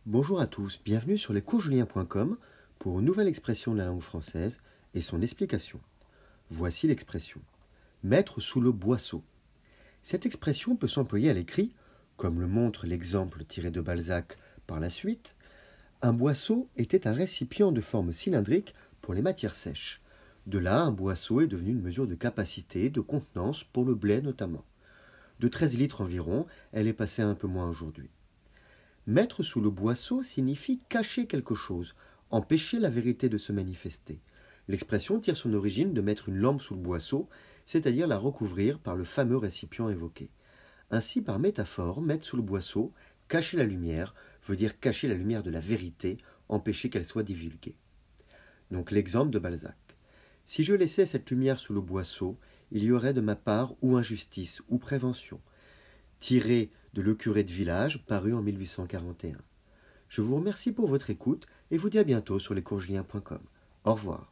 Bonjour à tous, bienvenue sur lescoursjulien.com pour une nouvelle expression de la langue française et son explication. Voici l'expression « mettre sous le boisseau ». Cette expression peut s'employer à l'écrit, comme le montre l'exemple tiré de Balzac par la suite. Un boisseau était un récipient de forme cylindrique pour les matières sèches. De là, un boisseau est devenu une mesure de capacité, de contenance pour le blé notamment. De 13 litres environ, elle est passée à un peu moins aujourd'hui. Mettre sous le boisseau signifie cacher quelque chose, empêcher la vérité de se manifester. L'expression tire son origine de mettre une lampe sous le boisseau, c'est-à-dire la recouvrir par le fameux récipient évoqué. Ainsi, par métaphore, mettre sous le boisseau, cacher la lumière, veut dire cacher la lumière de la vérité, empêcher qu'elle soit divulguée. Donc l'exemple de Balzac. Si je laissais cette lumière sous le boisseau, il y aurait de ma part ou injustice ou prévention. Tiré de Le curé de village, paru en 1841. Je vous remercie pour votre écoute et vous dis à bientôt sur lescoursjulien.com. Au revoir.